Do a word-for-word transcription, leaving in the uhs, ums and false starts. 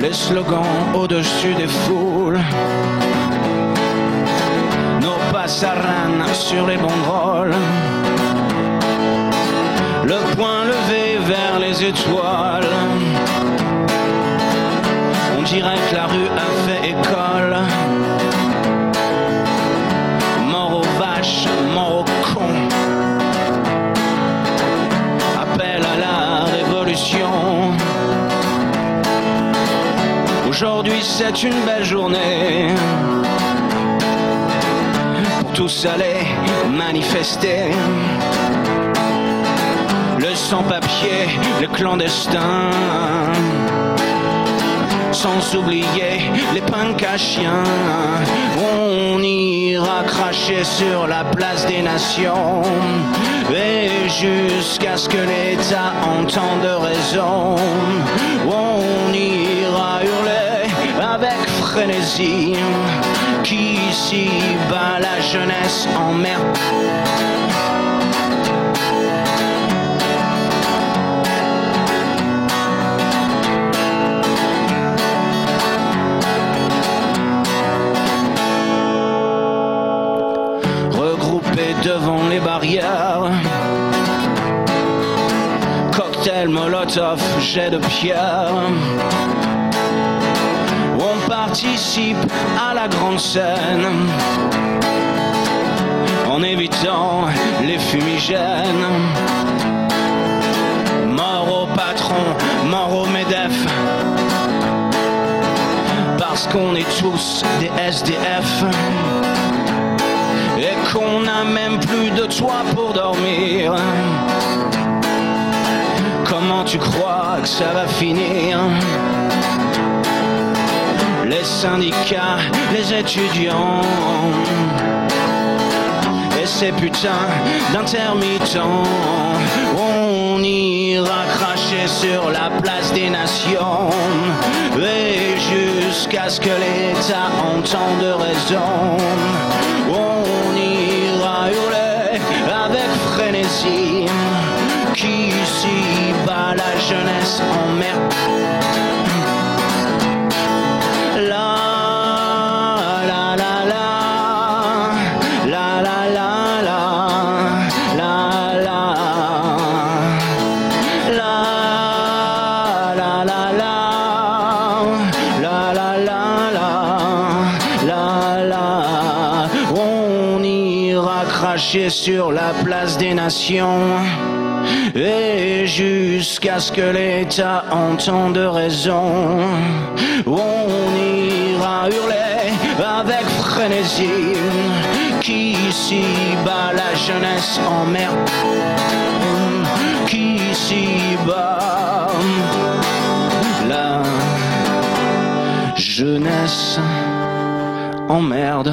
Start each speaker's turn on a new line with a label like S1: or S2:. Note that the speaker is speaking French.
S1: les slogans au-dessus des foules, nos passarannes sur les banderoles, le poing levé vers les étoiles. On dirait que la rue a fait école. Mort aux vaches, mort aux cons. Appel à la révolution. Aujourd'hui c'est une belle journée pour tous aller manifester. Le sans-papier, le clandestin, sans oublier les punks à chiens. On ira cracher sur la place des nations, et jusqu'à ce que l'État entende raison, on ira hurler avec frénésie qu'ici bas la jeunesse emmerde. Devant les barrières, cocktail molotov, jet de pierre. On participe à la grande scène en évitant les fumigènes. Mort au patron, mort au MEDEF, parce qu'on est tous des S D F et qu'on n'a même plus de toit pour dormir. Comment tu crois que ça va finir? Les syndicats, les étudiants et ces putains d'intermittents, on ira cracher sur la place des nations, et jusqu'à ce que l'État entende raison, on ira hurler avec frénésie qu'ici bas la jeunesse emmerde. La la la la la la la la la la la la la la la la la la. On ira cracher sur la place des nations, et jusqu'à ce que l'État entende raison, on ira hurler avec frénésie qu'ici bas la jeunesse emmerde, qu'ici bas la jeunesse emmerde.